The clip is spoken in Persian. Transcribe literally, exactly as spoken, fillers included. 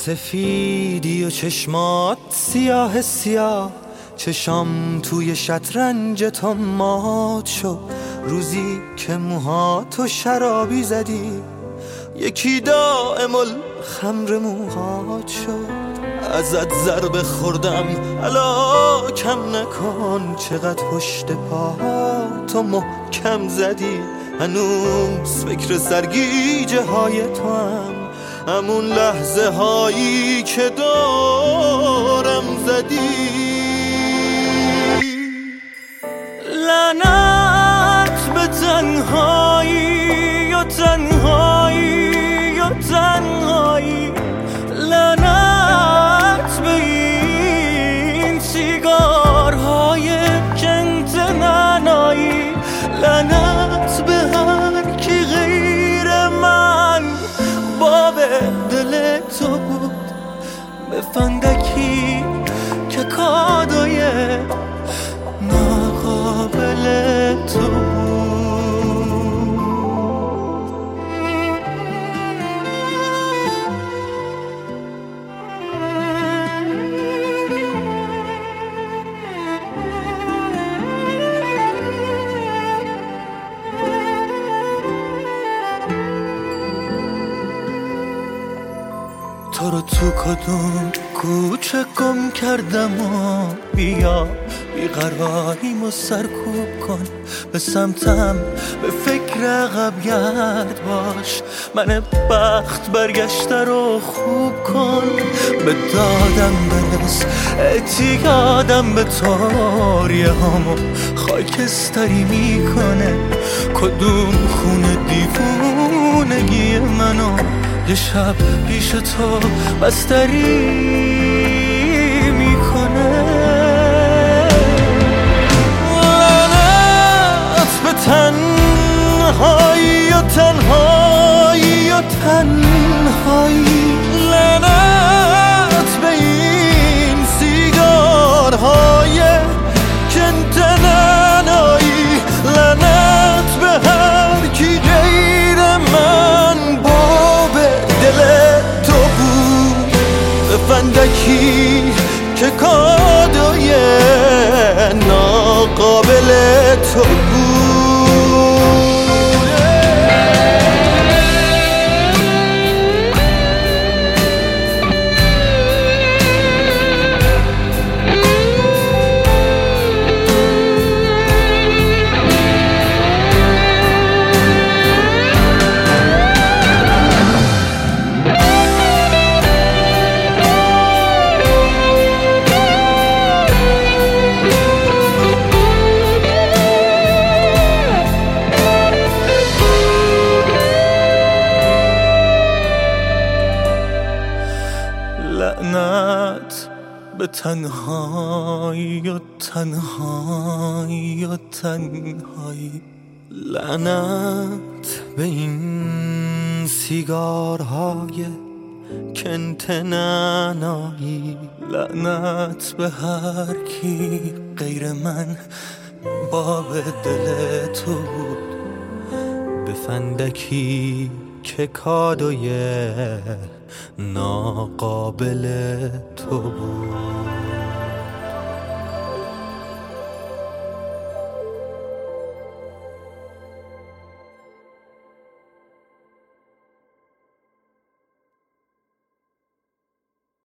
سفیدی و چشمات سیاه سیاه، چشام توی شطرنج تو مات شد. روزی که موهاتو شرابی زدی، یکی دائم الخمر موهات شد. ازت ضربه خوردم الا کم نکن، چقدر پشت پاتو محکم زدی. هنوز فکر سرگیجه های تو هم، همون لحظه هایی که دارم زدی. لعنت به تنهایی و تنهایی و تنهایی، لعنت به این سیگارهای کنت ننایی، لعنت به هر کی غیر من باب دل تو بود. به فندکی که کادوی ناقابل تو بود. تو رو تو کدوم کوچه گم کردم و بیا بیقراریمو سرکوب کن. به سمتم به فکر عقب گرد باش، من بخت برگشته رو خوب کن. به دادم برس اعتیادم به تاریه هامو خاکستری میکنه. کدوم خونه دیوونگی منو یه شب پیش تو بستری میکنه. لعنت به تنهایی و تنهایی و تنهایی، لعنت به این سیگارهای کنت ننایی، لعنت به هر کی غیر من باب دل تو بود. به فندکی که کادوی ناقابل تو بود. لعنت به تنهایی و تنهایی و تنهایی، لعنت به این سیگارهای کنت ننایی، لعنت به هر کی غیر من باب دل تو بود. به فندکی که کادوی ناقابل تو بود.